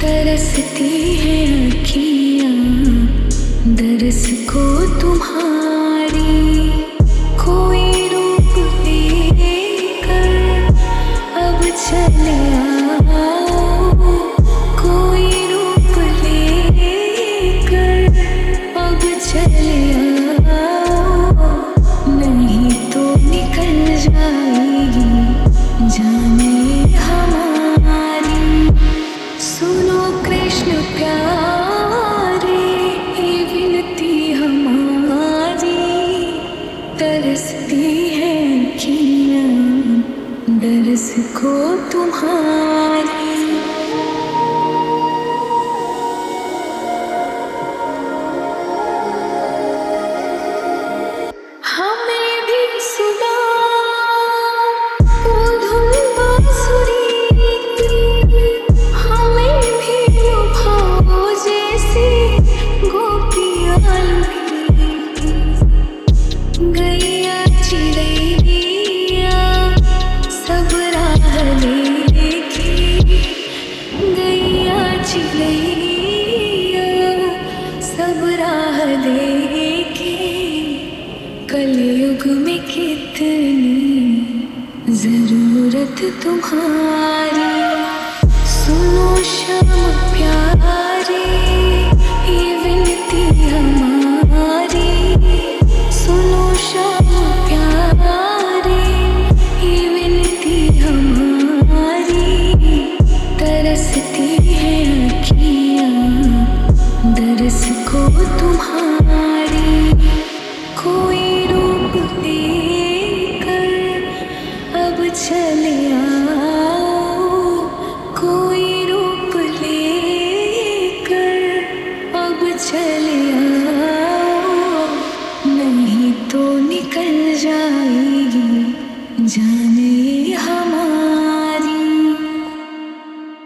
तरसती है अखियाँ दरस को तुम्हारी। कोई रूप लेकर अब चले आओ, कोई रूप लेकर अब चले आओ, नहीं तो निकल जाएगी जाने हमारी। सुनो कृष्ण प्यारे ये विनती हमारी, तरसती है अखियाँ दरस को तुम्हारी। हमें भी सुना वो धुन बांसुरी, हमें भी लुभाओ जैसे गोपियाँ लुटी। गैया चिड़ैया सब राह देखी, गैया चिड़ैया सब राह देखी। कलयुग में कितनी जरूरत तुम्हारी। सुनो श्याम प्यारे ये विनती हमारी। सुनो श्याम प्यारे ये विनती हमारी, तरसती है अखियाँ दरस को तुम्हारी। कोई रूप लेकर अब चले आओ, कोई रूप लेकर अब चले आओ, नहीं तो निकल जाएगी जाने